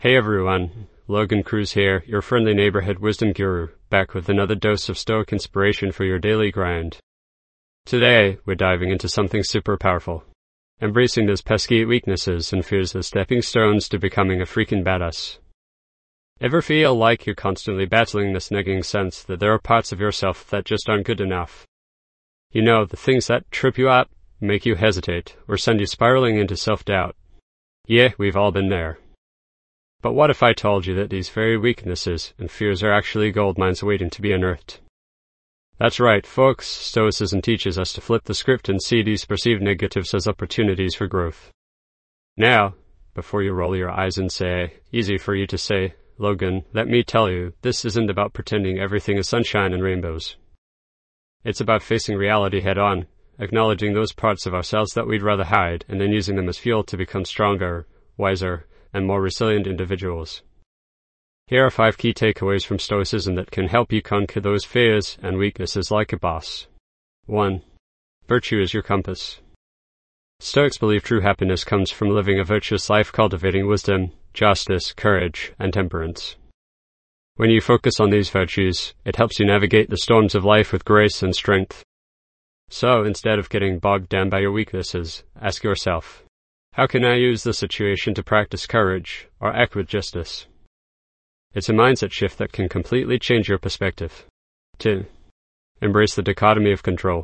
Hey everyone, Logan Cruz here, your friendly neighborhood wisdom guru, back with another dose of Stoic inspiration for your daily grind. Today, we're diving into something super powerful. Embracing those pesky weaknesses and fears as stepping stones to becoming a freaking badass. Ever feel like you're constantly battling this nagging sense that there are parts of yourself that just aren't good enough? You know, the things that trip you up, make you hesitate, or send you spiraling into self-doubt. Yeah, we've all been there. But what if I told you that these very weaknesses and fears are actually gold mines waiting to be unearthed? That's right, folks. Stoicism teaches us to flip the script and see these perceived negatives as opportunities for growth. Now, before you roll your eyes and say, easy for you to say, Logan, let me tell you, this isn't about pretending everything is sunshine and rainbows. It's about facing reality head-on, acknowledging those parts of ourselves that we'd rather hide, and then using them as fuel to become stronger, wiser, and more resilient individuals. Here are 5 key takeaways from Stoicism that can help you conquer those fears and weaknesses like a boss. 1. Virtue is your compass. Stoics believe true happiness comes from living a virtuous life, cultivating wisdom, justice, courage, and temperance. When you focus on these virtues, it helps you navigate the storms of life with grace and strength. So, instead of getting bogged down by your weaknesses, ask yourself, how can I use this situation to practice courage or act with justice? It's a mindset shift that can completely change your perspective. 2. Embrace the dichotomy of control.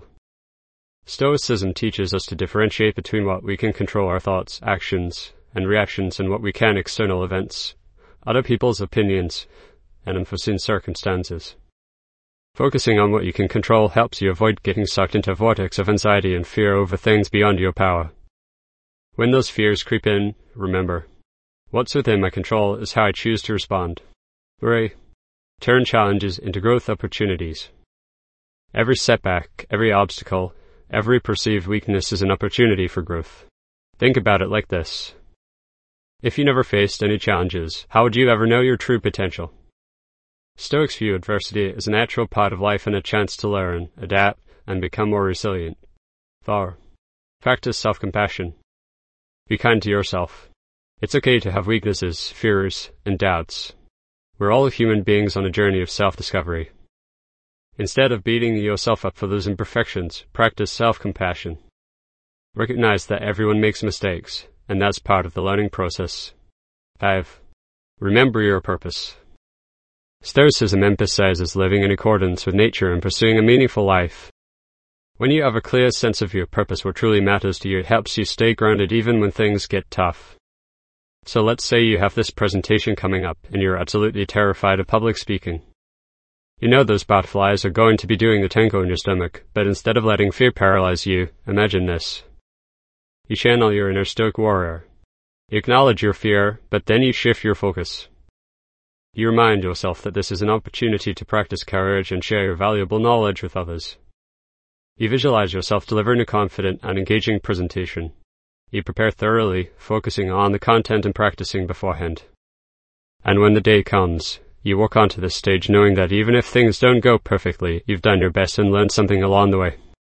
Stoicism teaches us to differentiate between what we can control, our thoughts, actions, and reactions, and what we can, external events, other people's opinions, and unforeseen circumstances. Focusing on what you can control helps you avoid getting sucked into a vortex of anxiety and fear over things beyond your power. When those fears creep in, remember, what's within my control is how I choose to respond. 3. Turn challenges into growth opportunities. Every setback, every obstacle, every perceived weakness is an opportunity for growth. Think about it like this. If you never faced any challenges, how would you ever know your true potential? Stoics view adversity as a natural part of life and a chance to learn, adapt, and become more resilient. 4. Practice self-compassion. Be kind to yourself. It's okay to have weaknesses, fears, and doubts. We're all human beings on a journey of self-discovery. Instead of beating yourself up for those imperfections, practice self-compassion. Recognize that everyone makes mistakes, and that's part of the learning process. 5. Remember your purpose. Stoicism emphasizes living in accordance with nature and pursuing a meaningful life. When you have a clear sense of your purpose, what truly matters to you, it helps you stay grounded even when things get tough. So let's say you have this presentation coming up and you're absolutely terrified of public speaking. You know those butterflies are going to be doing the tango in your stomach, but instead of letting fear paralyze you, imagine this. You channel your inner stoic warrior. You acknowledge your fear, but then you shift your focus. You remind yourself that this is an opportunity to practice courage and share your valuable knowledge with others. You visualize yourself delivering a confident and engaging presentation. You prepare thoroughly, focusing on the content and practicing beforehand. And when the day comes, you walk onto this stage knowing that even if things don't go perfectly, you've done your best and learned something along the way.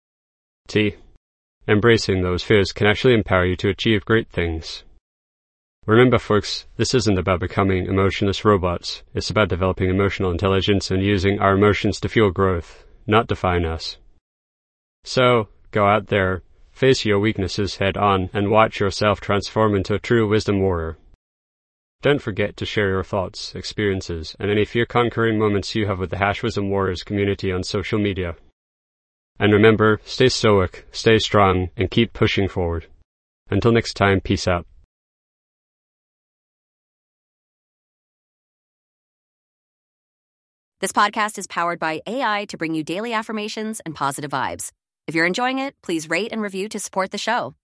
T. Embracing those fears can actually empower you to achieve great things. Remember, folks, this isn't about becoming emotionless robots. It's about developing emotional intelligence and using our emotions to fuel growth, not define us. So, go out there, face your weaknesses head on, and watch yourself transform into a true wisdom warrior. Don't forget to share your thoughts, experiences, and any fear-conquering moments you have with the #Wisdom Warriors community on social media. And remember, stay stoic, stay strong, and keep pushing forward. Until next time, peace out. This podcast is powered by AI to bring you daily affirmations and positive vibes. If you're enjoying it, please rate and review to support the show.